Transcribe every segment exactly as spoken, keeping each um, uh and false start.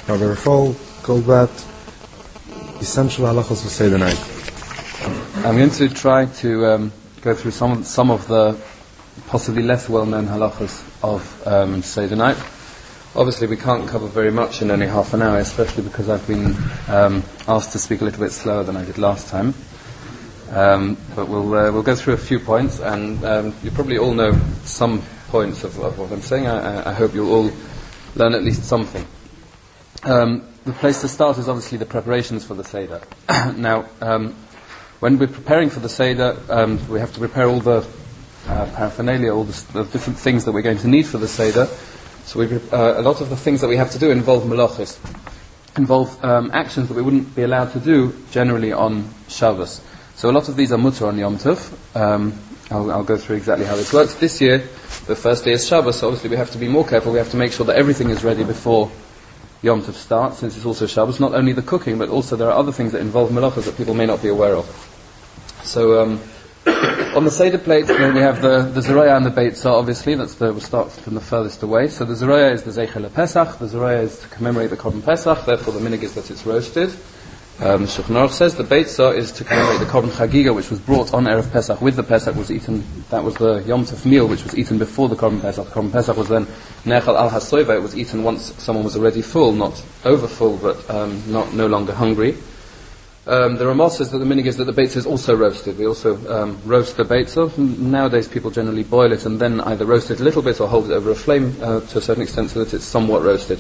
Now, we're full, go back, essential halachos for Seder night. I'm going to try to um, go through some some of the possibly less well-known halachos of um, Seder night. Obviously, we can't cover very much in only half an hour, especially because I've been um, asked to speak a little bit slower than I did last time. Um, but we'll uh, we'll go through a few points, and um, you probably all know some points of, of what I'm saying. I, I hope you'll all learn at least something. Um, the place to start is obviously the preparations for the Seder. Now, um, when we're preparing for the Seder, um, we have to prepare all the uh, paraphernalia, all the, the different things that we're going to need for the Seder. So we, uh, a lot of the things that we have to do involve malachos, involve um, actions that we wouldn't be allowed to do generally on Shabbos. So a lot of these are mutter on Yom Tov. Um, I'll, I'll go through exactly how this works. This year, the first day is Shabbos, so obviously we have to be more careful. We have to make sure that everything is ready before Yom Tov starts, since it's also Shabbos. Not only the cooking, but also there are other things that involve malachos that people may not be aware of. So um, on the Seder plate, you know, we have the, the Zeraya and the Beitzah, obviously. That's the, we'll start from the furthest away. So the Zeraya is the Zeichel Pesach. The Zeraya is to commemorate the Korban Pesach, therefore the minig is that it's roasted. Um, Shulchan Aruch says the Beitzah is to commemorate the Korban Chagiga, which was brought on Erev Pesach with the Pesach, was eaten, that was the Yom Tov meal, which was eaten before the Korban Pesach. The Korban Pesach was then Nechal al Hasoiva, it was eaten once someone was already full, not over full, but um, not no longer hungry. Um, the Ramah says that the minig is that the Beitzah is also roasted. We also um, roast the Beitzah. Nowadays people generally boil it and then either roast it a little bit or hold it over a flame uh, to a certain extent so that it's somewhat roasted.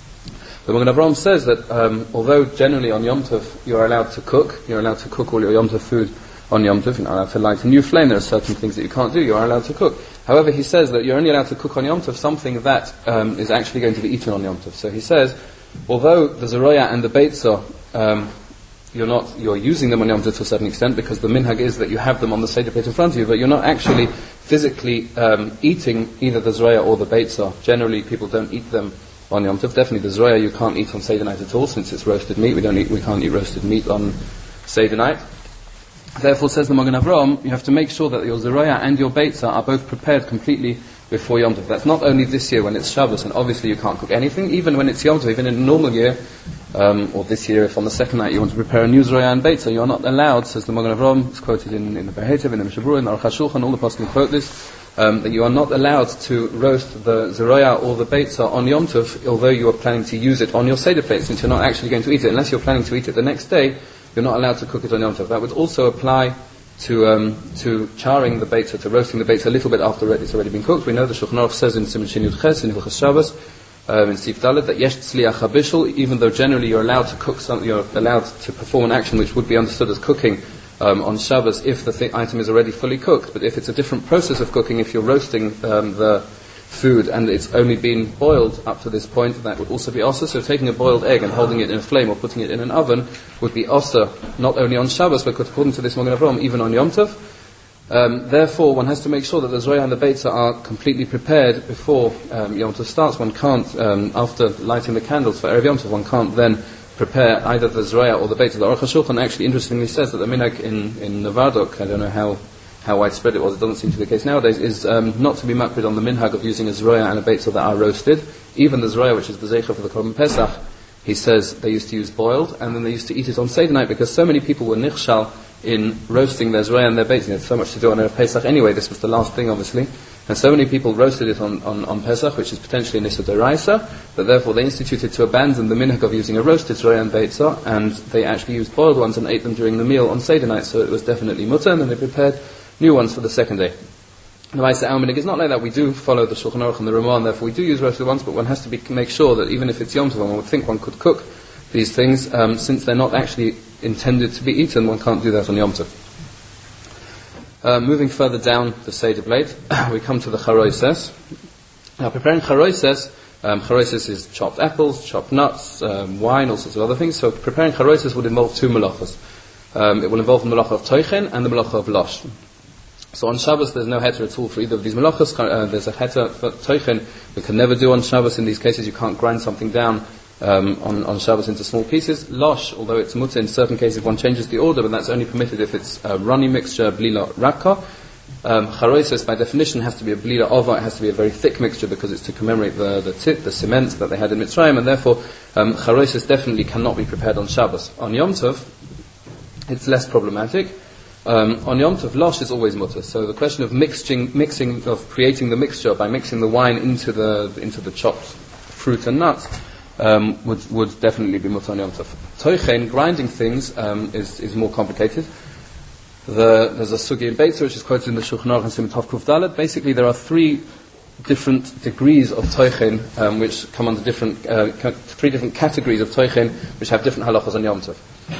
The Magen Avraham says that um, although generally on Yom Tov you're allowed to cook, you're allowed to cook all your Yom Tov food on Yom Tov, you're not allowed to light a new flame, there are certain things that you can't do, you are allowed to cook. However, he says that you're only allowed to cook on Yom Tov something that um, is actually going to be eaten on Yom Tov. So he says, although the Zeraya and the Beitzah, um, you're not, you're using them on Yom Tov to a certain extent because the minhag is that you have them on the Seder plate in front of you, but you're not actually physically um, eating either the Zeraya or the Beitzah. Generally, people don't eat them on Yom Tov. Definitely the Zeraya you can't eat on Seder night at all, since it's roasted meat. We don't eat, we can't eat roasted meat on Seder night. Therefore, says the Magen Avraham, you have to make sure that your Zeraya and your Beitzah are both prepared completely before Yom Tov. That's not only this year when it's Shabbos, and obviously you can't cook anything, even when it's Yom Tov, even in a normal year, um, or this year, if on the second night you want to prepare a new Zeraya and Beitzah, you are not allowed, says the Magen Avraham, it's quoted in, in the Behetiv, in the Mishabur, in the Aruch HaShulchan, all the Poskim quote this, um, that you are not allowed to roast the Zeraya or the Beitzah on Yom Tov, although you are planning to use it on your Seder plate, since you're not actually going to eat it. Unless you're planning to eat it the next day, you're not allowed to cook it on Yom Tov. That would also apply to um, to charring the Beitzah, to roasting the Beitzah a little bit after it's already been cooked. We know the Shulchan Aruch says in Siman Shin Yud Ches, in Hilchos Shabbos, um, in Sif Dalet, that Yesh Tzliach HaBishul, even though generally you're allowed to cook something, you're allowed to perform an action which would be understood as cooking um, on Shabbos if the th- item is already fully cooked. But if it's a different process of cooking, if you're roasting um, the food and it's only been boiled up to this point, that would also be osur. So taking a boiled egg and holding it in a flame or putting it in an oven would be osur, not only on Shabbos, but according to this Magen Avraham, even on Yom Tov. Um, therefore, one has to make sure that the Zeraya and the Beitzah are completely prepared before um, Yom Tov starts. One can't, um, after lighting the candles for Erev Yom Tov, one can't then prepare either the Zeraya or the Beitzah. The Aruch HaShulchan actually interestingly says that the minhag in, in Nevardok, I don't know how how widespread it was, it doesn't seem to be the case nowadays, is um, not to be makpid on the minhag of using a Zeraya and a Beitzah that are roasted. Even the Zeraya, which is the Zeicha for the Korban Pesach, he says they used to use boiled, and then they used to eat it on Seder night, because so many people were nichshal in roasting their Zeraya and their Beitzah. There's so much to do on Erev Pesach anyway, this was the last thing obviously, and so many people roasted it on, on, on Pesach, which is potentially an Issa D'Oraisa, that therefore they instituted to abandon the minhag of using a roasted Zeraya and Beitzah, and they actually used boiled ones and ate them during the meal on Seder night, so it was definitely mutter, and then they prepared new ones for the second day. The Ma'aseh Almanig is not like that. We do follow the Shulchan Aruch and the Ramah, and therefore we do use roasted ones, but one has to be, make sure that even if it's Yom Tov, one would think one could cook these things, um, since they're not actually intended to be eaten, one can't do that on Yom Tov. Uh, moving further down the Seder plate, we come to the Charoises. Now, preparing Charoises, um, Charoises is chopped apples, chopped nuts, um, wine, all sorts of other things. So preparing Charoises would involve two malachas. Um, it will involve the malacha of Toichen and the malacha of Losh. So on Shabbos there's no heter at all for either of these malachas. Uh, there's a heter for Toichen we can never do on Shabbos. In these cases you can't grind something down um, on, on Shabbos into small pieces. Losh, although it's mutter in certain cases, one changes the order, but that's only permitted if it's a runny mixture, blila rapka. Um, charoises, by definition, has to be a blida ova. It has to be a very thick mixture because it's to commemorate the the, tit, the cement that they had in Mitzrayim, and therefore um, charoises definitely cannot be prepared on Shabbos. On Yom Tov, it's less problematic. Um, on Yom Tov, losh is always mutter. So the question of mixing, mixing, of creating the mixture by mixing the wine into the into the chopped fruit and nuts um, would would definitely be mutter on Yom Tov. Toichen, grinding things, um, is is more complicated. The, there's a sugi in Beitzer which is quoted in the Shulchan Aruch and Simon Tov Kuf Dalet. Basically, there are three different degrees of toichen um, which come under different uh, ca- three different categories of toichen which have different halachas on Yom Tov.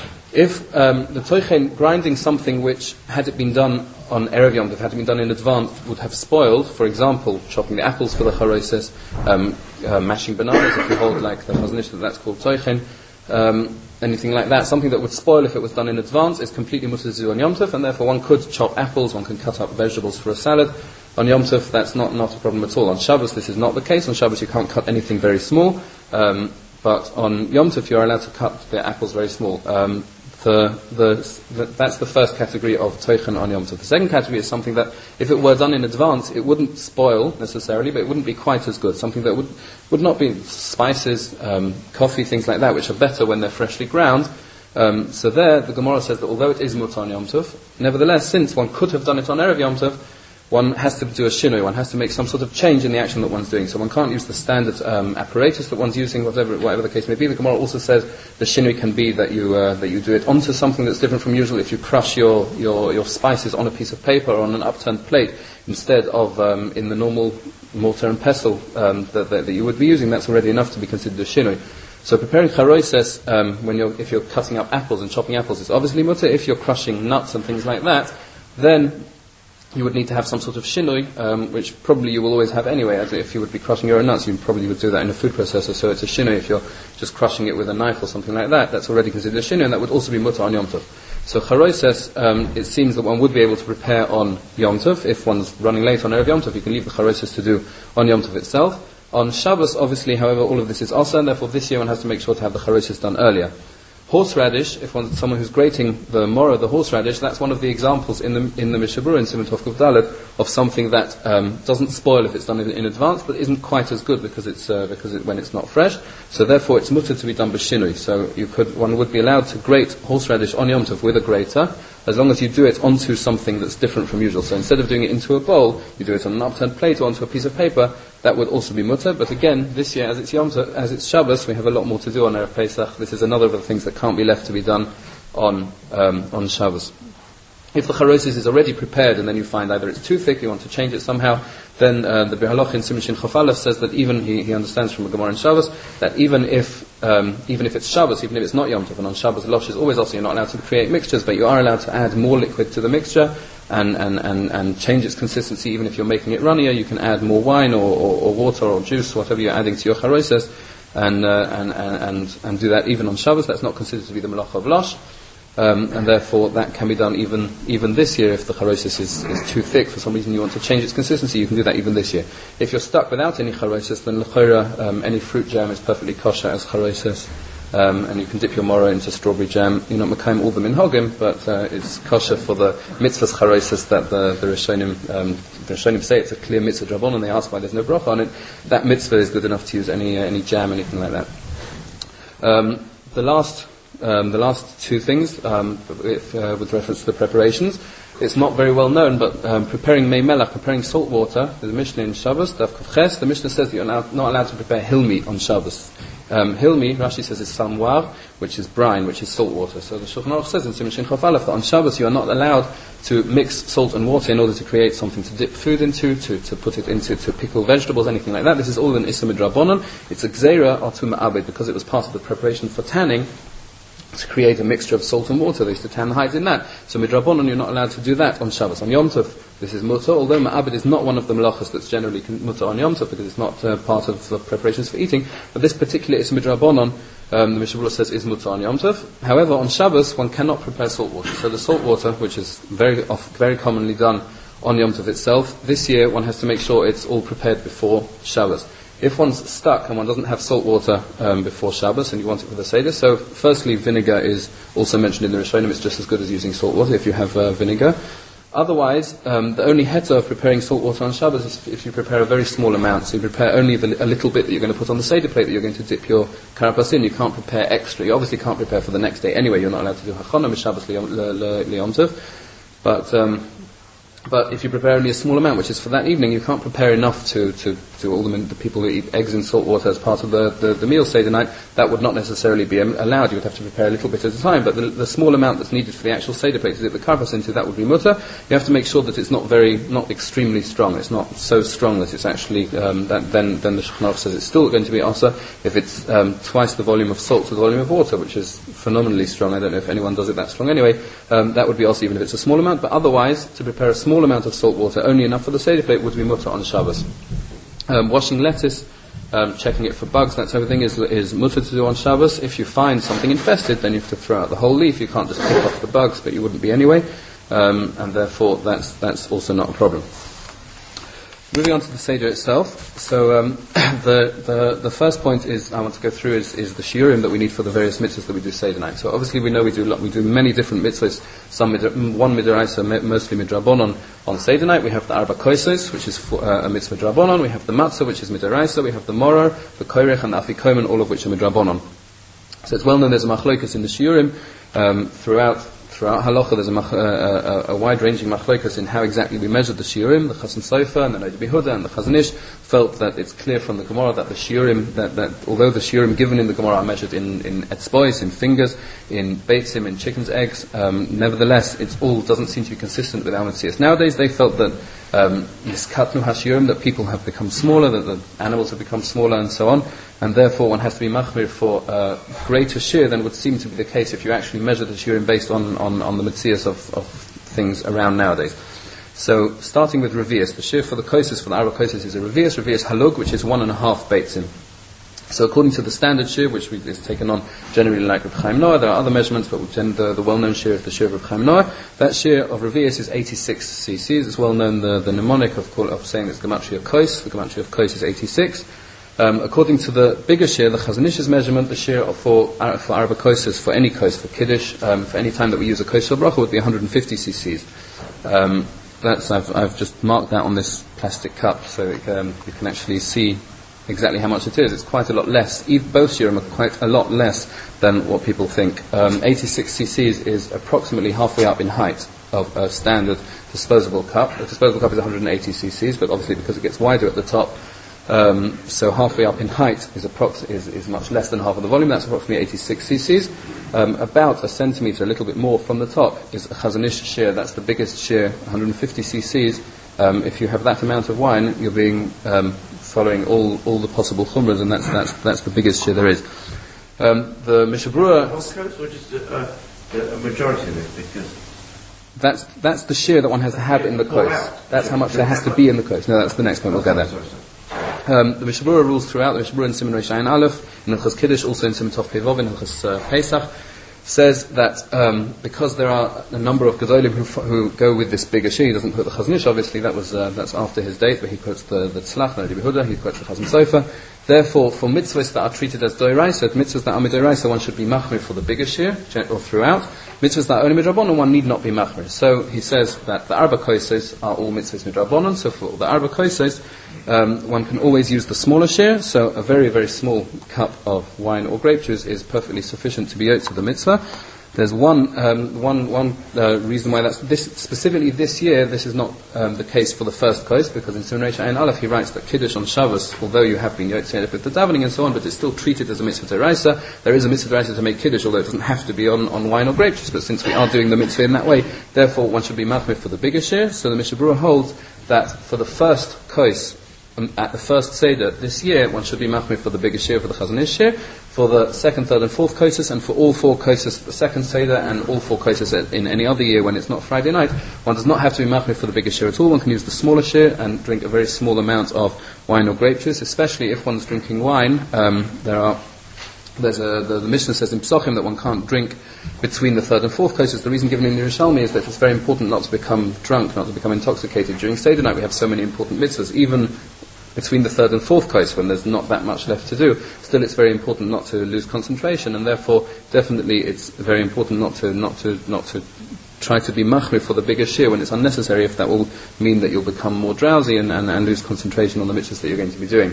If um, the toichen, grinding something which, had it been done on Erev Yom Tov, had it been done in advance, would have spoiled, for example, chopping the apples for the charoises, um, uh, mashing bananas, if you hold like the Chazon Ish, that that's called toichen, um, anything like that, something that would spoil if it was done in advance is completely mutter to do on Yom Tov, and therefore one could chop apples, one can cut up vegetables for a salad. On Yom Tov, that's not, not a problem at all. On Shabbos, this is not the case. On Shabbos, you can't cut anything very small, um, but on Yom Tov, you're allowed to cut the apples very small. Um, The, the, the, that's the first category of toichen on Yom Tov. The second category is something that, if it were done in advance, it wouldn't spoil necessarily, but it wouldn't be quite as good. Something that would would not be spices, um, coffee, things like that, which are better when they're freshly ground. Um, so there, the Gemara says that although it is mutar on Yom Tov, nevertheless, since one could have done it on Erev Yom Tov, one has to do a shinoi, one has to make some sort of change in the action that one's doing. So one can't use the standard um, apparatus that one's using, whatever whatever the case may be. The Gemara also says the shinoi can be that you uh, that you do it onto something that's different from usual. If you crush your, your, your spices on a piece of paper or on an upturned plate instead of um, in the normal mortar and pestle um, that, that, that you would be using, that's already enough to be considered a shinoi. So preparing charoises, um, when you're if you're cutting up apples and chopping apples, it's obviously mutter. If you're crushing nuts and things like that, then you would need to have some sort of shinoi, um, which probably you will always have anyway. As if you would be crushing your own nuts, you probably would do that in a food processor. So it's a shinoi. If you're just crushing it with a knife or something like that, that's already considered a shinoi, and that would also be mutter on Yom Tov. So charoises, um, it seems that one would be able to prepare on Yom Tov. If one's running late on Erev Yom Tov, you can leave the charoises to do on Yom Tov itself. On Shabbos, obviously, however, all of this is also, and therefore this year one has to make sure to have the charoises done earlier. Horseradish, if one's someone who's grating the mora, the horseradish, that's one of the examples in the in the Mishnah Berurah in Simon Tov Kuf Dalet of something that um, doesn't spoil if it's done in, in advance, but isn't quite as good because it's uh, because it, when it's not fresh. So therefore, it's mutter to be done b'shinui. So you could one would be allowed to grate horseradish on Yom Tov with a grater, as long as you do it onto something that's different from usual. So instead of doing it into a bowl, you do it on an upturned plate or onto a piece of paper. That would also be mutter, but again, this year, as it's Yom Tov, as it's Shabbos, we have a lot more to do on Erev Pesach. This is another of the things that can't be left to be done on um, on Shabbos. If the charosis is already prepared and then you find either it's too thick, you want to change it somehow, then uh, the Behalach in Simon Shin Chaf Aleph says that even, he, he understands from the Gemara in Shabbos, that even if um, even if it's Shabbos, even if it's not Yom Tov, and on Shabbos, Losh is always also, you're not allowed to create mixtures, but you are allowed to add more liquid to the mixture, and, and, and, and change its consistency. Even if you're making it runnier, you can add more wine or, or, or water or juice, whatever you're adding to your charosis, and, uh, and, and, and, and do that even on Shabbos. That's not considered to be the Malach of Losh. Um, and therefore that can be done even even this year if the charosis is, is too thick. For some reason you want to change its consistency, you can do that even this year. If you're stuck without any charosis, then l'chora, um, any fruit jam is perfectly kosher as charosis, um, and you can dip your mora into strawberry jam. You're not mekayim all the minhagim, but uh, it's kosher for the mitzvahs charosis that the, the Rishonim um, the Rishonim say it's a clear mitzvah drabon, and they ask why there's no bracha on it. That mitzvah is good enough to use any uh, any jam, anything like that. Um, the last Um, the last two things, um, if, uh, with reference to the preparations, it's not very well known, but um, preparing mei melach, preparing salt water, there's a Mishnah in Shabbos, Daf Kuf Ches, the Mishnah says that you're not, not allowed to prepare hilmi on Shabbos. Um, hilmi, Rashi says, is samwar, which is brine, which is salt water. So the Shulchan Aruch says in Simon Shin Chaf Aleph that on Shabbos you are not allowed to mix salt and water in order to create something to dip food into, to, to put it into, to pickle vegetables, anything like that. This is all an Issa Midrabanan. It's a Gzeira or Tuma Abed, because it was part of the preparation for tanning, to create a mixture of salt and water. They used to tan the hides in that. So midrabanan, you're not allowed to do that on Shabbos. On Yom Tov, this is mutter, although ma'abed is not one of the melachas that's generally mutter on Yom Tov, because it's not uh, part of the preparations for eating. But this particular is midrabanan, um, the Mishnah Berurah says, is mutter on Yom Tov. However, on Shabbos, one cannot prepare salt water. So the salt water, which is very off, very commonly done on Yom Tov itself, this year one has to make sure it's all prepared before Shabbos. If one's stuck and one doesn't have salt water um, before Shabbos and you want it for the Seder, so firstly vinegar is also mentioned in the Rishonim, it's just as good as using salt water if you have uh, vinegar. Otherwise, um, the only heter of preparing salt water on Shabbos is if you prepare a very small amount. So you prepare only the, a little bit that you're going to put on the Seder plate that you're going to dip your karapas in. You can't prepare extra. You obviously can't prepare for the next day anyway. You're not allowed to do hachana m'Shabbos liyom tov. But um, but if you prepare only a small amount, which is for that evening, you can't prepare enough to to, to all the, the people who eat eggs in salt water as part of the, the, the meal Seder night. That would not necessarily be allowed. You would have to prepare a little bit at a time. But the, the small amount that's needed for the actual Seder plate to dip the karapas into, that would be mutter. You have to make sure that it's not very, not extremely strong. It's not so strong that it's actually, um, that then, then the Shulchan Aruch says it's still going to be asa if it's um, twice the volume of salt to the volume of water, which is phenomenally strong. I don't know if anyone does it that strong anyway. Um, that would be asa even if it's a small amount. But otherwise, to prepare a small amount of salt water, only enough for the Seder plate, would be mutter on Shabbos. Um, washing lettuce, um, checking it for bugs, that type of thing is, is mutter to do on Shabbos. If you find something infested, then you have to throw out the whole leaf. You can't just pick off the bugs, but you wouldn't be anyway. Um, and therefore that's that's also not a problem. Moving on to the Seder itself. So um, the, the the first point is I want to go through is, is the shiurim that we need for the various mitzvahs that we do Seder night. So obviously we know we do lot, we do many different mitzvahs. Some midra, one midoraisa, mostly midrabanon on Seder night. We have the arba kosos, which is for, uh, a mitzvah drabanon. We have the matzah, which is midoraisa. We have the moror, the koirech, and the afikomen, all of which are midrabanon. So it's well known there's a machlokas in the shiurim um, throughout. Throughout halacha, there's a, mach, uh, a, a wide-ranging machlokas in how exactly we measured the shiurim. The Chasam Sofer and the Noda B'Yehuda and the Chazon Ish felt that it's clear from the Gemara that the shiurim, that, that although the shiurim given in the Gemara are measured in in etzbois, in fingers, in beitzim, in chicken's eggs, um, nevertheless, it all doesn't seem to be consistent with our Metzias. Nowadays, they felt that niskatnu um, hashiurim, that people have become smaller, that the animals have become smaller, and so on. And therefore one has to be machmir for uh, greater shir than would seem to be the case if you actually measure the shiurim based on, on, on the metzias of, of things around nowadays. So starting with revius, the shir for the kosis, for the arba kosis is a revius, revius halug, which is one and a half beitzim. So according to the standard shir, which we, is taken on generally like Reb Chaim Noah, there are other measurements, but the, the well-known shir is the shir of Reb Chaim Noah. That shir of revius is eighty-six cc's. It's well known the, the mnemonic of, of saying it's gematria of kos. The gematria of kos is eighty-six. Um, according to the bigger shir, the Chazon Ish's measurement, the shir for for arba kosos, for any kos, for kiddush, um, for any time that we use a kos shel bracha, would be one hundred fifty cc's. Um, that's I've I've just marked that on this plastic cup, so it, um, you can actually see exactly how much it is. It's quite a lot less. Both shiurim are quite a lot less than what people think. Um, eighty-six cc's is approximately halfway up in height of a standard disposable cup. The disposable cup is one hundred eighty cc's, but obviously because it gets wider at the top. Um, so halfway up in height is, approx- is, is much less than half of the volume. That's approximately eighty-six cc's. Um, about a centimetre, a little bit more from the top, is a Chazon Ish shir. That's the biggest shir, one hundred fifty cc's. Um, if you have that amount of wine, you're being um, following all, all the possible chumras, and that's that's that's the biggest shir there is. Um, the Mishnah Berurah, or just a, a, a majority of it, because that's that's the shir that one has to have in the kos. That's how much there has to be in the kos. No, that's the next point. We'll get there. Um, the Mishnah Berurah rules throughout. The Mishnah Berurah in Siman Reish Ayin Aleph, in Hilchos Kiddush, also in Siman Tov Pei Vav, in Hilchos uh, Pesach, says that um, because there are a number of Gedolim who, f- who go with this bigger shir, he doesn't put the Chazon Ish, obviously, that was uh, that's after his date, but he quotes the, the Tzlach, the Noda B'Yehuda, he quotes the Chasam Sofer. Therefore, for mitzvahs that are treated as doiraisa, mitzvahs that are midoraisa, one should be machmir for the bigger shir, or throughout. Mitzvahs that are only midrabanon, one need not be machmir. So he says that the arba kosos are all mitzvahs midrabanon, so for the arba kosos, um, one can always use the smaller shir, so a very, very small cup of wine or grape juice is perfectly sufficient to be yotze to the mitzvah. There's one um, one one uh, reason why that's this specifically this year. This is not um, the case for the first kos, because in Siman Reish Ayin Aleph he writes that kiddush on Shabbos, although you have been yotzei with the davening and so on, but it's still treated as a mitzvah deraisa. There is a mitzvah deraisa to make kiddush, although it doesn't have to be on, on wine or grape juice. But since we are doing the mitzvah in that way, therefore one should be machmir for the bigger share. So the Mishnah Berurah holds that for the first kos, um, at the first seder this year, one should be machmir for the bigger share, for the Chazon Ish share. For the second, third, and fourth kosas, and for all four kosas, the second seder, and all four kosas in any other year when it's not Friday night, one does not have to be machmir for the bigger share at all. One can use the smaller share and drink a very small amount of wine or grape juice, especially if one's drinking wine. Um, there are there's a the, the Mishnah says in Psochim that one can't drink between the third and fourth kosas. The reason given in the Yerushalmi is that it's very important not to become drunk, not to become intoxicated during seder night. We have so many important mitzvahs, even between the third and fourth kos, when there's not that much left to do, still it's very important not to lose concentration, and therefore definitely it's very important not to not to not to try to be machmir for the bigger shir when it's unnecessary, if that will mean that you'll become more drowsy and, and, and lose concentration on the mitzvahs that you're going to be doing.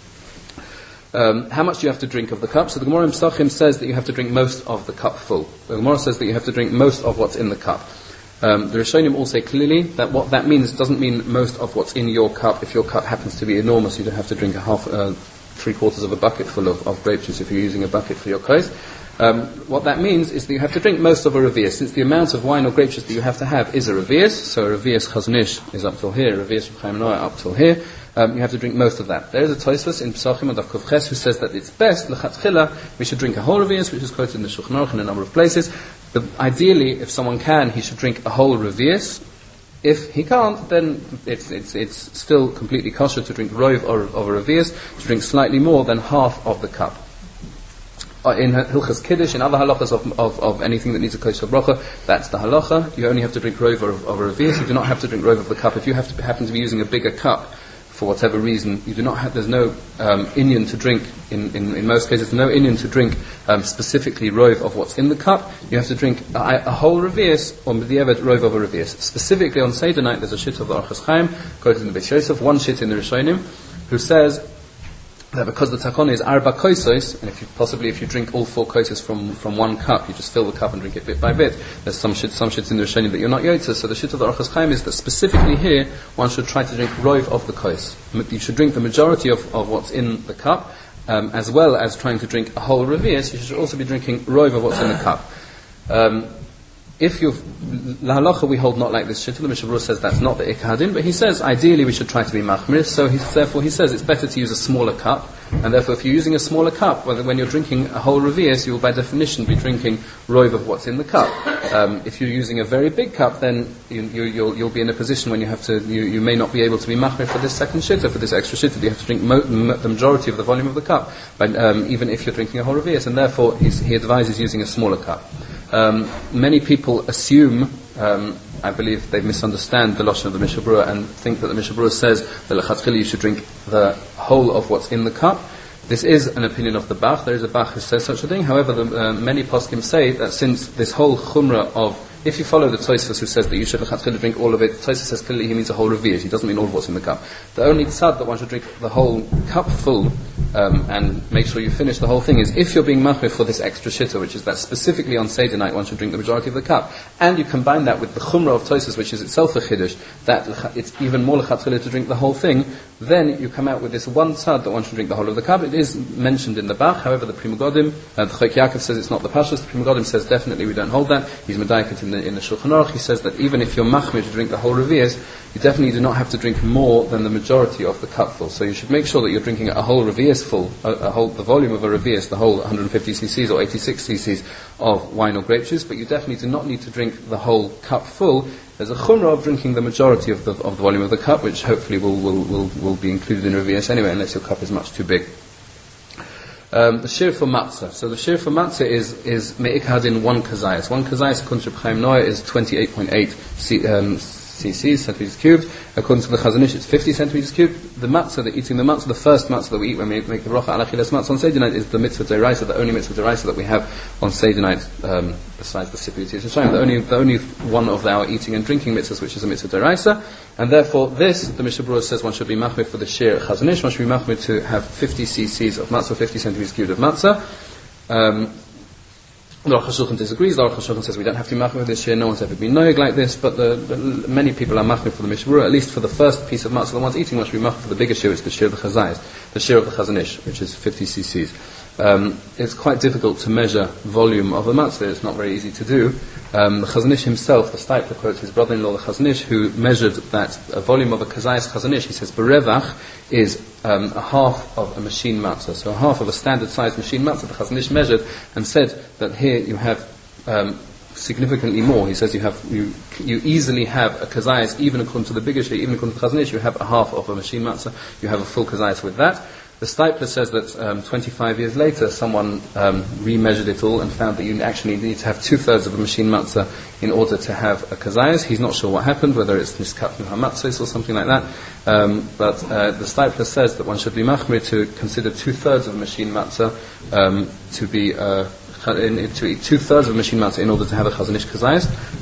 Um, how much do you have to drink of the cup? So the Gemara in Pesachim says that you have to drink most of the cup full. The Gemara says that you have to drink most of what's in the cup. Um, the Rishonim all say clearly that what that means doesn't mean most of what's in your cup. If your cup happens to be enormous, you don't have to drink a half, uh, three quarters of a bucket full of, of grape juice if you're using a bucket for your kos. Um, what that means is that you have to drink most of a revius, since the amount of wine or grape juice that you have to have is a revius. So a revius chaznish is up till here, a revius Chaim Noah up till here. Um, you have to drink most of that. There is a Tosfos in Pesachim and Daf Ches who says that it's best lechatchila we should drink a whole revius, which is quoted in the Shulchan Aruch in a number of places. But ideally, if someone can, he should drink a whole revius. If he can't, then it's it's it's still completely kosher to drink rov or of a revius, to drink slightly more than half of the cup. In Hilchas Kiddush, in other halachas of, of, of anything that needs a kosher bracha, that's the halacha. You only have to drink rov of, of a revius. You do not have to drink rov of the cup. If you have to happen to be using a bigger cup, for whatever reason, you do not have, there's no um, inyan to drink, in, in, in most cases, no inyan to drink um, specifically rov of what's in the cup. You have to drink a, a whole revius, or medievet rov of a revius. Specifically on Seder night, there's a shit of the Orchos Chaim, quoted in the Beis Yosef, one shit in the Rishonim, who says that because the takon is arba kosos, and if you, possibly if you drink all four kosos from, from one cup, you just fill the cup and drink it bit by bit. There's some shit, some shits in the Rishonim that you're not yotza. So the shit of the Orchos Chaim is that specifically here, one should try to drink rov of the kos. You should drink the majority of, of what's in the cup, um, as well as trying to drink a whole revius. You should also be drinking rov of what's in the cup. Um, If you've, la halacha we hold not like this shittul, the Mishnah Berurah says that's not the ikar hadin, but he says ideally we should try to be machmir, so he, therefore he says it's better to use a smaller cup, and therefore if you're using a smaller cup, whether when you're drinking a whole revius, you will by definition be drinking rov of what's in the cup. Um, if you're using a very big cup, then you, you, you'll, you'll be in a position when you have to, you, you may not be able to be machmir for this second shitta, for this extra shitta, you have to drink mo- m- the majority of the volume of the cup, but, um, even if you're drinking a whole revius, and therefore he's, he advises using a smaller cup. Um, many people assume, um, I believe they misunderstand the Lashon of the Mishnah Berurah and think that the Mishnah Berurah says that lechatchila you should drink the whole of what's in the cup. This is an opinion of the Bach. There is a Bach who says such a thing. However, the, uh, many poskim say that since this whole chumrah of, if you follow the Tosfos who says that you should lechatchila drink all of it, Tosfos says clearly he means a whole revius. He doesn't mean all of what's in the cup. The only tzad that one should drink the whole cup full um, and make sure you finish the whole thing is if you're being machmir for this extra shitta, which is that specifically on Seder night one should drink the majority of the cup, and you combine that with the chumrah of Tosfos, which is itself a chiddush, that it's even more lechatchila to drink the whole thing, then you come out with this one tzad that one should drink the whole of the cup. It is mentioned in the Bach, however the Pri Megadim, uh, the Chok Yaakov says it's not the Pashas, the Pri Megadim says definitely we don't hold that. He's medayik in the, in the Shulchan Aruch. He says that even if you're machmir to drink the whole revius, you definitely do not have to drink more than the majority of the cup full. So you should make sure that you're drinking a whole revius full, a, a whole, the volume of a revius, the whole one hundred fifty cc's or eighty-six cc's of wine or grape juice, but you definitely do not need to drink the whole cup full. There's a chumrah of drinking the majority of the of the volume of the cup, which hopefully will will, will, will be included in revius anyway, unless your cup is much too big. Um, the shir for matzah. So the shir for matzah is is me'ik hadin one kazayas. One kazayas according to Chaim Noah is twenty-eight point eight c, um, cc's, centimeters cubed. According to the Chazon Ish, it's fifty centimeters cubed. The matzah, the eating the matzah, the first matzah that we eat when we make the bracha al achilas matzah on Seder night is the mitzvah deraisa, the only mitzvah deraisa that we have on Seder night, um, besides the Sipur Yitzias Mitzrayim, the only the only one of our eating and drinking mitzvahs which is a mitzvah deraisa. And therefore, this, the Mishnah Berurah says one should be machmir for the shir Chazon Ish, one should be machmir to have fifty cc's of matzah, fifty centimeters cubed of matzah. Um, The Aruch HaShulchan disagrees. The Aruch HaShulchan says we don't have to be machmir for this year. No one's ever been noig like this, but the, the, many people are machmir for the Mishnah Berurah, at least for the first piece of matzah. The ones eating one should be machmir for the bigger shir, it's the shir of the chazayas, the shir of the Chazon Ish, which is fifty cc's. Um, it's quite difficult to measure volume of a matzah. It's not very easy to do. Um, the Chazon Ish himself, the Steipler quotes his brother-in-law, the Chazon Ish, who measured that a volume of a kazayas Chazon Ish, he says, berevach is um, a half of a machine matzah. So a half of a standard-sized machine matzah, the Chazon Ish measured and said that here you have um, significantly more. He says you have you you easily have a kazayas, even according to the bigger shir, even according to the Chazon Ish, you have a half of a machine matzah, you have a full kazayas with that. The Steipler says that um, twenty-five years later, someone um, remeasured it all and found that you actually need to have two-thirds of a machine matzah in order to have a kazayas. He's not sure what happened, whether it's niskap min hamatzos or something like that. Um, but uh, the Steipler says that one should be machmir to consider two-thirds of a machine matzah um, to be uh, in, to eat two-thirds of a machine matzah in order to have a Chazon Ish kazayas.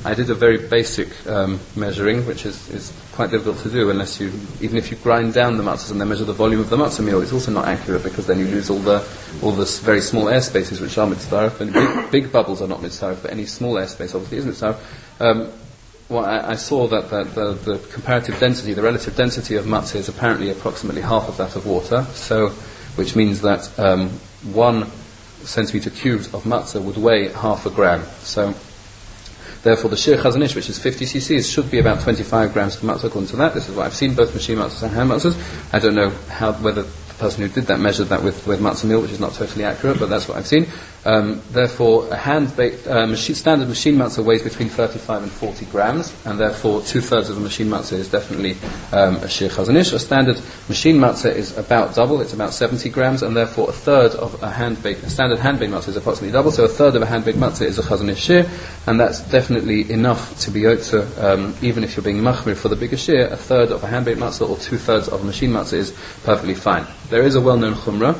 I did a very basic um, measuring, which is, is quite difficult to do unless you, even if you grind down the matzahs and then measure the volume of the matzah meal, it's also not accurate because then you lose all the all the s- very small air spaces which are mitzvah. And big, big bubbles are not mitzvah, but any small air space obviously is mitzvah. Um, well, I, I saw that the, the, the comparative density, the relative density of matzah is apparently approximately half of that of water. So, which means that um, one centimeter cubed of matzah would weigh half a gram. So. Therefore, the shir chazon ish, which is fifty cc's, should be about twenty-five grams per matzah according to that. This is what I've seen, both machine matzahs and hand matzahs. I don't know how, whether the person who did that measured that with, with matzah meal, which is not totally accurate, but that's what I've seen. Um, therefore, a hand-baked, uh, machine, standard machine matzah weighs between thirty-five and forty grams, and therefore two-thirds of a machine matzah is definitely um, a shir chazon ish. A standard machine matzah is about double, it's about seventy grams, and therefore a third of a hand-baked, a standard hand-baked matzah is approximately double, so a third of a hand-baked matzah is a chazon ish shir, and that's definitely enough to be yotzer, um, even if you're being machmir for the bigger shir, a third of a hand-baked matzah or two-thirds of a machine matzah is perfectly fine. There is a well-known chumrah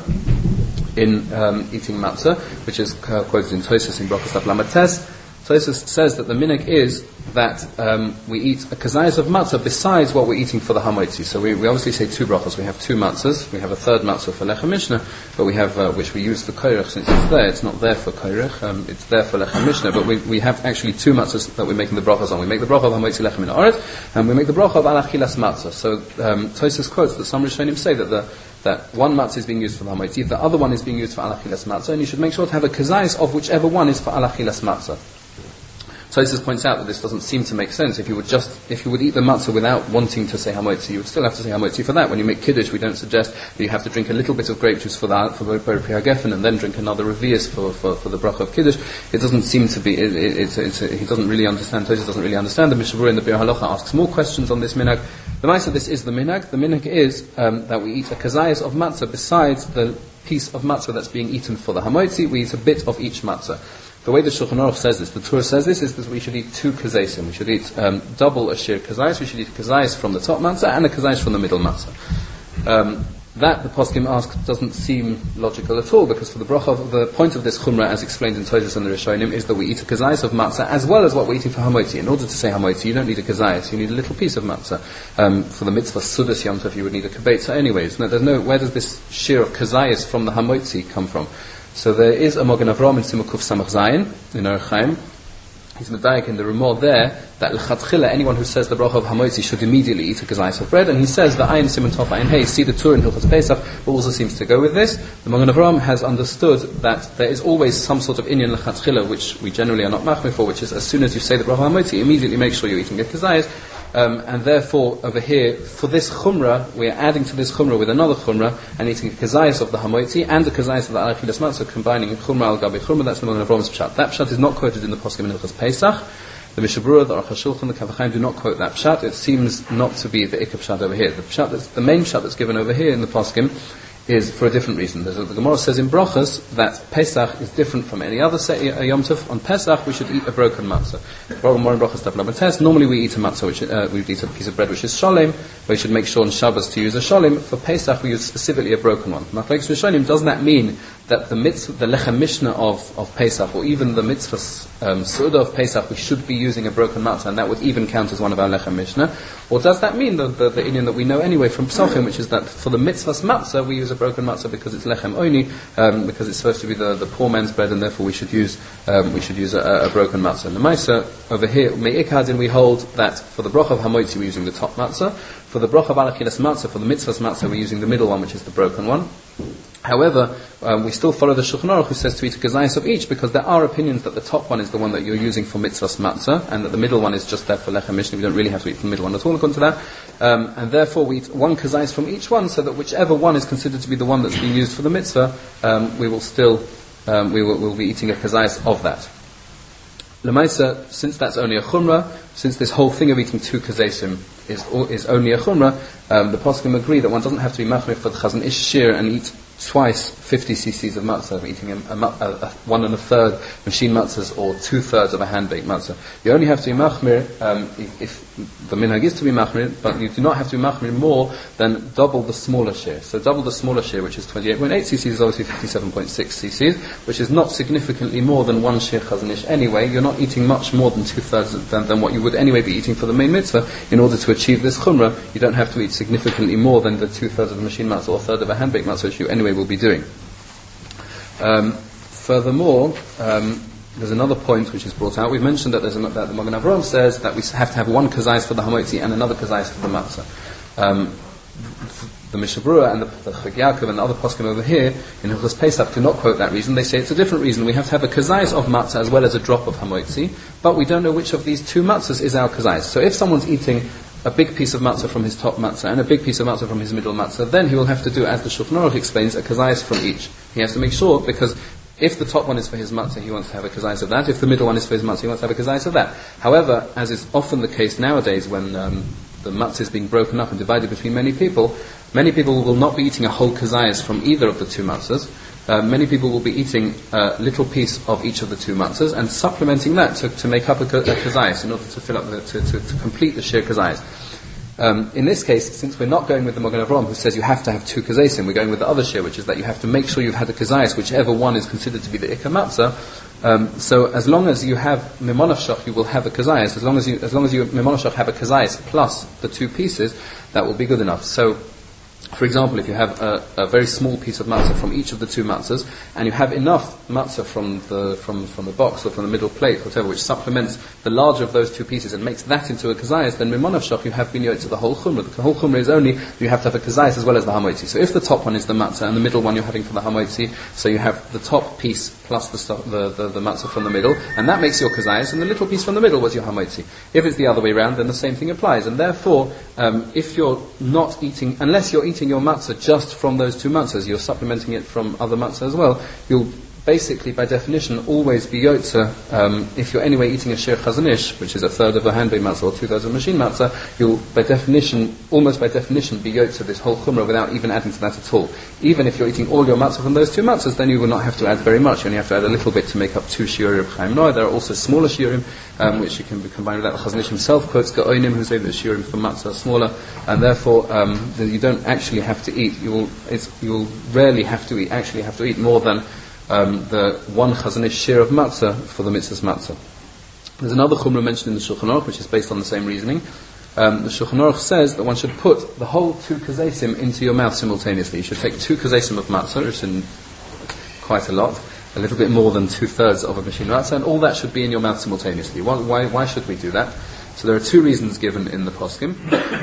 in um, eating matzah, which is uh, quoted in Tosfos in Brachos Daf Lamed Tes. Tosfos says that the minhag is that um, we eat a kazayas of matzah besides what we're eating for the hamotzi. So we, we obviously say two brachos. We have two matzahs. We have a third matzah for lechem mishnah, but we have uh, which we use for koirech since it's there. It's not there for koirech. Um, it's there for lechem mishnah. But we, we have actually two matzahs that we're making the brachos on. We make the bracha of hamotzi lechem min haaretz, and we make the bracha of al achilas matzah. So um, Tosfos quotes that some Rishonim say that the that one matzah is being used for the hamotzi, the other one is being used for al achilas matzah, and you should make sure to have a kazayas of whichever one is for al achilas matzah. Tosfos points out that this doesn't seem to make sense. If you would just, if you would eat the matzah without wanting to say hamotzi, you would still have to say hamotzi for that. When you make kiddush, we don't suggest that you have to drink a little bit of grape juice for that, for Ber Pri HaGefen, and then drink another revius for, for, for the bracha of kiddush. It doesn't seem to be, it, it, it's, it's, he doesn't really understand, Tosfos doesn't really understand. The Mishnah Berurah in the Bir Halacha asks more questions on this minhag. The Maisa, this is the minhag. The minhag is um, that we eat a kazayas of matzah besides the piece of matzah that's being eaten for the hamotzi. We eat a bit of each matzah. The way the Shulchan Aruch says this, the Torah says this, is that we should eat two kazaysim. We should eat um, double a shir kazayis. We should eat kazayis from the top matzah and a kazayis from the middle matzah. Um, that, the poskim ask, doesn't seem logical at all, because for the bracha, of, the point of this chumrah, as explained in Tosfos and the Rishonim, is that we eat a kazayis of matzah as well as what we're eating for hamotzi. In order to say hamotzi, you don't need a kazayis, you need a little piece of matzah. Um, for the mitzvah sudas yom tov, you would need a kibetza anyways. No, there's no, where does this shir of kazayis from the hamotzi come from? So there is a Magen Avraham in Simukuf Samach Zayin in Orach Chaim. He's medayik in the Ramah there that l'chatchila, anyone who says the bracha of hamotzi should immediately eat a kazayis of bread, and he says the ayin simon tov ayin hey, see the Torah in Hilchos Pesach also seems to go with this. The Magen Avraham has understood that there is always some sort of inyan l'chatchila which we generally are not machmir for, which is as soon as you say the bracha of hamotzi, immediately make sure you're eating a kazayis. Um, and therefore, over here, for this chumrah, we are adding to this chumrah with another chumrah, and eating a kazayas of the hamotzi and a kazayas of the al achilas matzah, combining chumrah al gabi chumrah. That's the Magen Avraham pshat. That pshat is not quoted in the poskim in Hilchos Pesach. The Mishnah Berurah, the Aruch HaShulchan, the Kaf HaChaim do not quote that pshat. It seems not to be the ikar pshat over here. The pshat that's, the main pshat that's given over here in the poskim is for a different reason. There's a, the Gemara says in Brachos that Pesach is different from any other se- uh, Yom Tov. On Pesach, we should eat a broken matzah. More in Brachos Daf Lamed Tes. Normally, we eat a matzah, which uh, we eat a piece of bread which is sholem. We should make sure on Shabbos to use a sholem. For Pesach, we use specifically a broken one. Machlokes Rishonim, does that mean that the mitzvah, the lechem mishnah of, of Pesach, or even the mitzvah um, suda of Pesach, we should be using a broken matzah, and that would even count as one of our lechem mishnah? Or does that mean the, the, the inyan that we know anyway from Psachim, which is that for the mitzvah's matzah, we use a broken matzah because it's lechem only, um, because it's supposed to be the, the poor man's bread, and therefore we should use um, we should use a, a broken matzah. And the Maisa over here, me'ikadin, we hold that for the bracha of hamotzi, we're using the top matzah. For the bracha of al achilas matzah, for the mitzvah's matzah, we're using the middle one, which is the broken one. However, um, we still follow the Shulchan Aruch, who says to eat a kazayis of each, because there are opinions that the top one is the one that you're using for mitzvah's matzah, and that the middle one is just there for lechem mishnah. We don't really have to eat from the middle one at all according to that. Um, and therefore we eat one kazayis from each one, so that whichever one is considered to be the one that's being used for the mitzvah, um, we will still, um, we will we'll be eating a kazayis of that. Lemaisa, since that's only a chumrah, since this whole thing of eating two kazesim is is only a chumrah, um, the poskim agree that one doesn't have to be machmir for the chazon ish shir and eat twice fifty cc's of matzah, eating a, a, a, a one and a third machine matzahs or two thirds of a hand-baked matzah. You only have to be machmir um, if, if the minhag is to be machmir, but you do not have to be machmir more than double the smaller share. So double the smaller share, which is twenty-eight point eight cc's, is obviously fifty-seven point six cc's, which is not significantly more than one share chazon ish anyway. You're not eating much more than two thirds than, than what you would anyway be eating for the main mitzvah. In order to achieve this chumrah, you don't have to eat significantly more than the two thirds of the machine matzah or a third of a hand-baked matzah, which you anyway will be doing. Um, furthermore, um, there's another point which is brought out. We've mentioned that, there's a, that the Magen Avraham says that we have to have one kazayis for the hamotzi and another kazayis for the matzah. Um, the Mishnah Berurah and the, the Chag Yaakov and the other poskim over here in Hilchos Pesach do not quote that reason. They say it's a different reason. We have to have a kazayis of matzah as well as a drop of hamotzi, but we don't know which of these two matzahs is our kazayis. So if someone's eating a big piece of matzah from his top matzah and a big piece of matzah from his middle matzah, then he will have to do, as the Shulchan Aruch explains, a kazayis from each. He has to make sure, because if the top one is for his matzah, he wants to have a kazayis of that. If the middle one is for his matzah, he wants to have a kazayis of that. However, as is often the case nowadays when um, the matzah is being broken up and divided between many people, many people will not be eating a whole kazayis from either of the two matzahs. Uh, many people will be eating a little piece of each of the two matzahs and supplementing that to, to make up a, a kazayis in order to fill up the, to, to, to complete the shir kazayis. Um, in this case, since we're not going with the Magen Avraham who says you have to have two kazaysim, we're going with the other shir, which is that you have to make sure you've had a kazayis, whichever one is considered to be the ikar matzah. Um, so as long as you have mimonavshach, you will have a kazayis. As long as you, as long as you mimonavshach have a kazayis plus the two pieces, that will be good enough. So, for example, if you have a, a very small piece of matzah from each of the two matzahs, and you have enough matzah from the from, from the box or from the middle plate, whatever, which supplements the larger of those two pieces and makes that into a kazayis, then mimonavshach you have been yotze to the whole chumrah. The whole chumrah is only you have to have a kazayis as well as the hamotzi. So if the top one is the matzah and the middle one you're having for the hamotzi, so you have the top piece plus the, stuff, the, the, the matzah from the middle, and that makes your kazayis, and the little piece from the middle was your hamotzi. If it's the other way around, then the same thing applies. And therefore, um, if you're not eating, unless you're eating your matzah just from those two matzahs, you're supplementing it from other matzah as well, you'll basically, by definition, always be yotze. Um, if you're anyway eating a shir chazon ish, which is a third of a hand-baked matzah or two thirds of a machine matzah, you'll, by definition, almost by definition, be yotze this whole chumrah without even adding to that at all. Even if you're eating all your matzah from those two matzahs, then you will not have to add very much. You only have to add a little bit to make up two shiurim of Chaim Noah. There are also smaller shiurim, um, which you can be combined with that. The Chazon Ish himself quotes Gaonim, who say that shiurim for matzah are smaller, and therefore um, you don't actually have to eat. You will, it's, you will rarely have to eat. Actually, have to eat more than Um, the one chazon ish share of matzah for the mitzvah's matzah. There's another chumrah mentioned in the Shulchan Aruch, which is based on the same reasoning. Um, the Shulchan Aruch says that one should put the whole two kazaysim into your mouth simultaneously. You should take two kazaysim of matzah, which is quite a lot, a little bit more than two thirds of a machine matzah, and all that should be in your mouth simultaneously. Why, why, why should we do that? So there are two reasons given in the poskim.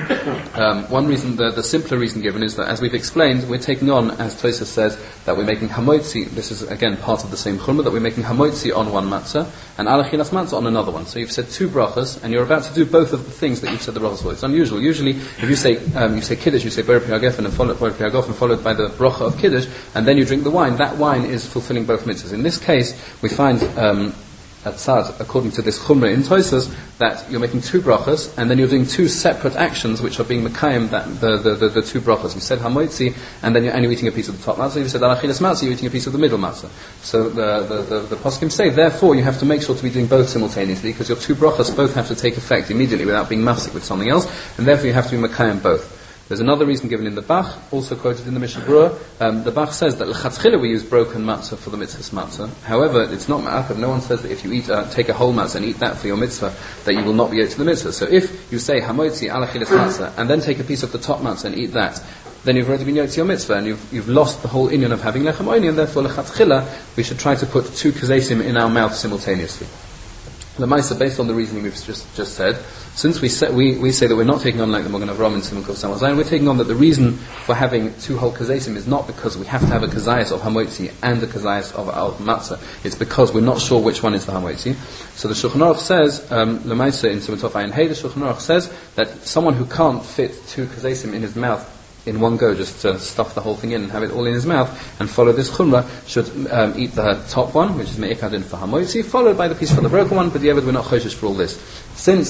Um, one reason, the, the simpler reason given, is that, as we've explained, we're taking on, as Tosafos says, that we're making hamotzi. This is again part of the same chumrah, that we're making hamotzi on one matzah and alachilas matzah on another one. So you've said two brachas, and you're about to do both of the things that you've said the brachas for. It's unusual. Usually, if you say um, you say kiddush, you say ber piagefen and followed ber piagofen, followed by the bracha of kiddush, and then you drink the wine. That wine is fulfilling both mitzvahs. In this case, we find. Um, At Tzad, according to this chumrah in Tosafos, that you're making two brachas, and then you're doing two separate actions which are being mekayim, that the, the, the, the two brachas. You said hamotzi, and then you're, and you're eating a piece of the top matzah. You said alachilas matzah, you're eating a piece of the middle matzah. So the, the, the, the poskim say, therefore, you have to make sure to be doing both simultaneously, because your two brachas both have to take effect immediately without being mafsik with something else, and therefore you have to be mekayim both. There's another reason given in the Bach, also quoted in the Mishnah Berurah. Um, the Bach says that l'chatchila we use broken matzah for the mitzvah's matzah. However, it's not ma'akav. No one says that if you eat, uh, take a whole matzah and eat that for your mitzvah, that you will not be yotze to the mitzvah. So if you say hamotzi alachilas matzah and then take a piece of the top matzah and eat that, then you've already been yotze your mitzvah, and you've, you've lost the whole inyan of having lechem oni, and therefore l'chatchila we should try to put two kazaysim in our mouth simultaneously. L'maisa, based on the reasoning we've just just said, since we say, we, we say that we're not taking on like the Magen Avraham and Simon Kov Samuel Zayin, we're taking on that the reason for having two whole kazaysim is not because we have to have a kazayas of hamotzi and a kazayas of, of matzah. It's because we're not sure which one is the hamotzi. So the Shulchan Aruch says, um, L'maisa in Simon Tov Ayin Hey, the Shulchan Aruch says that someone who can't fit two kazaysim in his mouth in one go, just to stuff the whole thing in and have it all in his mouth and follow this chumrah, should um, eat the top one, which is me'ikadin for hamotzi, followed by the piece for the broken one, but the other we're not choshesh for all this. Since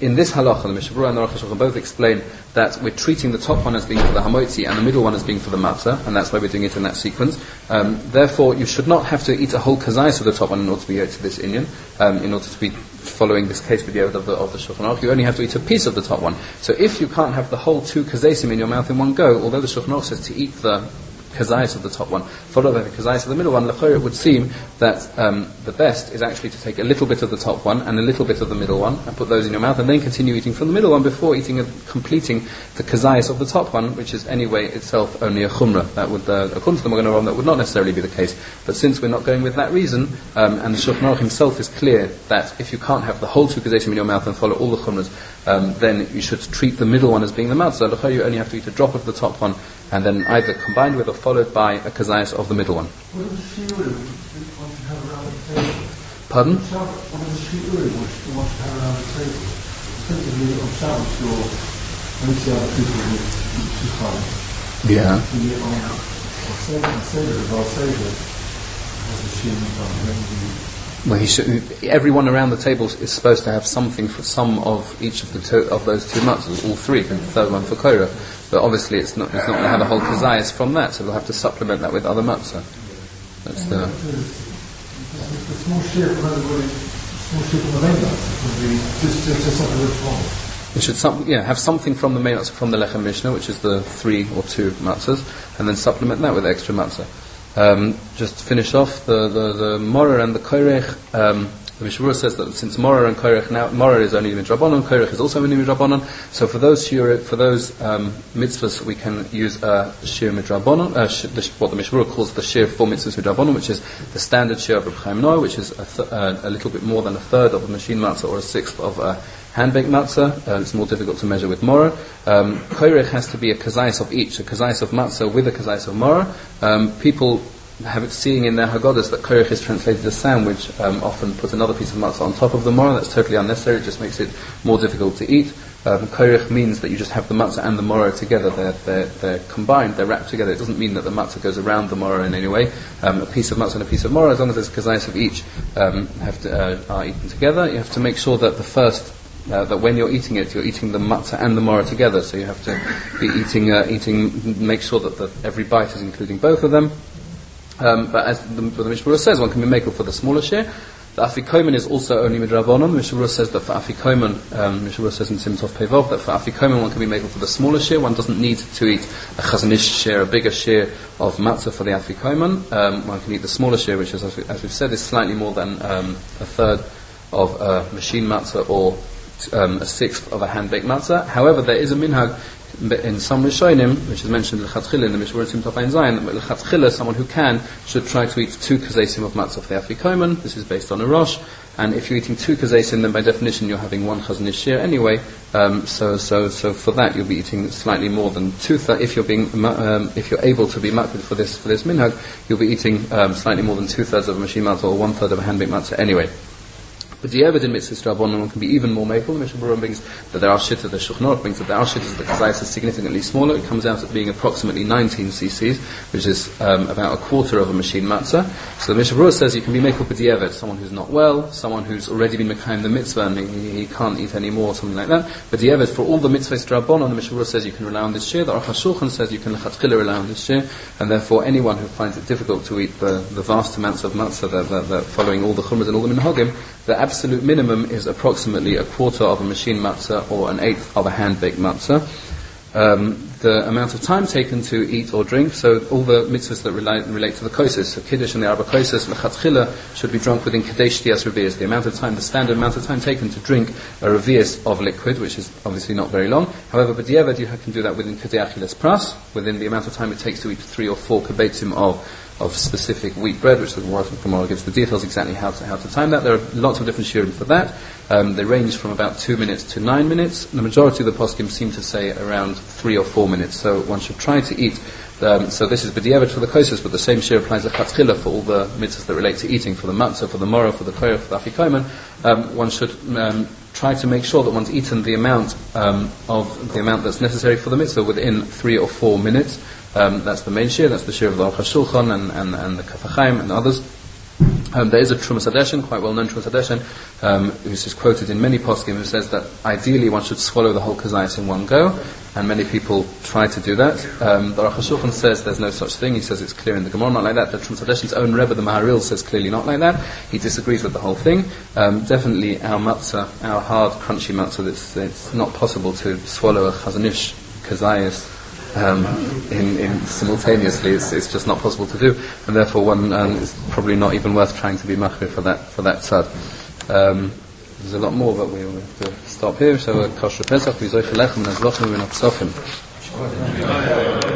in this halacha, the Mishnah Berurah and the Aruch HaShulchan both explain that we're treating the top one as being for the hamotzi and the middle one as being for the matzah, and that's why we're doing it in that sequence. Um, therefore, you should not have to eat a whole kazayis of the top one in order to be to this inyan, um, in order to be following this case with the of the of the Shulchan Aruch. You only have to eat a piece of the top one. So if you can't have the whole two kazaysim in your mouth in one go, although the Shulchan Aruch says to eat the kazayis of the top one, followed by the kazayis of the middle one, l'chayr, it would seem that um, the best is actually to take a little bit of the top one and a little bit of the middle one and put those in your mouth and then continue eating from the middle one before eating a, completing the kazayis of the top one, which is anyway itself only a chumrah. That would, uh, according to the Magen Avraham, that would not necessarily be the case. But since we're not going with that reason, um, and the Shulchan Aruch himself is clear that if you can't have the whole two kazaysim in your mouth and follow all the chumras, um, then you should treat the middle one as being the matzah. L'chayr, you only have to eat a drop of the top one and then either combined with or followed by a kazayis of the middle one. What does she do want to have around the table? Pardon? What does she do want to have around the table? Essentially, on Shabbos, you're going to see other people who she's fine. Yeah. And yet on Seder, about Seder, has a she in Well, he should, everyone around the table is supposed to have something for some of each of the two, of those two matzahs, all three, and the third one for Korah. But obviously, it's not it's not going to have a whole kazayas from that, so we'll have to supplement that with other matzah. That's the. The small share from everybody, small share from the main matzah, just just just something that's wrong. We should some, yeah, have something from the main matzah, from the Lechem Mishnah, which is the three or two matzahs, and then supplement that with extra matzah. Um, just to finish off, the, the, the Morer and the Korech, um, the Mishnah Berurah says that since Morer and Korech, now Morer is only midrabanon, Korech is also only midrabanon, so for those shir, for those um, mitzvahs we can use a shir midrabanon, uh, sh- the, what the Mishnah Berurah calls the shir for mitzvahs midrabanon, which is the standard shir of Reb Chaim Noah, which is a, th- uh, a little bit more than a third of a machine matzah or a sixth of a hand-baked matzah. Uh, it's more difficult to measure with Morer. Um, Korech has to be a kazayis of each, a kazayis of matzah with a kazayis of Morer. Um, people have it seeing in their Haggadahs that Korech is translated as sandwich, um, often put another piece of matzah on top of the Morer. That's totally unnecessary, it just makes it more difficult to eat. Um, Korech means that you just have the matzah and the Morer together, they're, they're, they're combined, they're wrapped together. It doesn't mean that the matzah goes around the Morer in any way. Um, a piece of matzah and a piece of Morer, as long as there's kazayis of each, um, have to, uh, are eaten together. You have to make sure that the first Uh, that when you're eating it, you're eating the matzah and the Morer together. So you have to be eating, uh, eating, make sure that the, every bite is including both of them. Um, but as the, the Mishnah Berurah says, one can be makel for the smaller share. The afikomen is also only midrabanon. The Mishnah Berurah says that for afikomen, um, Mishnah Berurah says in Simtov Pevov that for afikomen one can be makel for the smaller share. One doesn't need to eat a chazanish share, a bigger share of matzah for the afikomen. Um, one can eat the smaller share, which is, as, we, as we've said, is slightly more than um, a third of a machine matzah or Um, a sixth of a hand-baked matzah. However, there is a minhag in some Rishonim, which is mentioned in l'chatchila in the Mishnah Berurah Simtov Ein Zayin, that l'chatchila, someone who can, should try to eat two kazaysim of matzah for the afikomen. This is based on a rosh, and if you're eating two kazaysim, then by definition you're having one chazanish share anyway. Um, so, so, so for that you'll be eating slightly more than two. Th- if you're being, um, if you're able to be makbid for this for this minhag, you'll be eating um, slightly more than two thirds of a machine matzah or one third of a hand-baked matzah anyway. But the evidence in mitzvahs drabonon one can be even more makel. The Mishnah Berurah brings that there are shittas, the Shulchan Aruch brings that there are shittas, the kazayis is significantly smaller. It comes out at being approximately nineteen cc's, which is um, about a quarter of a machine matzah. So the Mishnah Berurah says you can be makel b'di'evet, someone who's not well, someone who's already been mekayim the mitzvah and he, he can't eat any more, something like that. But b'di'evet, for all the mitzvahs drabonon, the Mishnah Berurah says you can rely on this share. The Aruch HaShulchan says you can l'chatchila rely on this share, and therefore anyone who finds it difficult to eat the, the vast amounts of matzah that, that, that following all the chumras and all the minhagim, the absolute minimum is approximately a quarter of a machine matzah or an eighth of a hand-baked matzah. Um, the amount of time taken to eat or drink, so all the mitzvahs that relate, relate to the kosos, so Kiddush and the Arba kosos, l'chatchila, should be drunk within Kadesh Tiyas Revi'as, the amount of time, the standard amount of time taken to drink a Revi'as of liquid, which is obviously not very long. However, b'di'evet you can do that within Kedei Achilas Pras, within the amount of time it takes to eat three or four kibetzim of of specific wheat bread, which the Gemara gives the details exactly how to how to time that. There are lots of different shiurim for that. Um, they range from about two minutes to nine minutes. The majority of the poskim seem to say around three or four minutes. So one should try to eat. Um, so this is b'di'evet for the kosos, but the same shiur applies to chatchila for all the mitzvahs that relate to eating, for the matzah, for the morah, for the korah, for the afikomen. Um, one should um, try to make sure that one's eaten the amount um, of the amount that's necessary for the mitzvah within three or four minutes. Um, that's the main shir, that's the shir of the Aruch HaShulchan and, and, and the Kaf HaChaim and others. Um, there is a Trumas Hadeshen, quite well known Trumas Hadeshen, um, who's just quoted in many poskim, who says that ideally one should swallow the whole kazayas in one go, and many people try to do that. Um, the Aruch HaShulchan says there's no such thing. He says it's clear in the Gemara, not like that. The Trumas Hadeshen's own Rebbe, the Maharil, says clearly not like that. He disagrees with the whole thing. Um, definitely our matzah, our hard, crunchy matzah, it's, it's not possible to swallow a chazanish kazayas Um, in, in simultaneously. It's, it's just not possible to do, and therefore one um, is probably not even worth trying to be machmir for that for that tzad. Um, there's a lot more, but we will have to stop here. So, kosher Pesach, we zoich lechem and azlochem and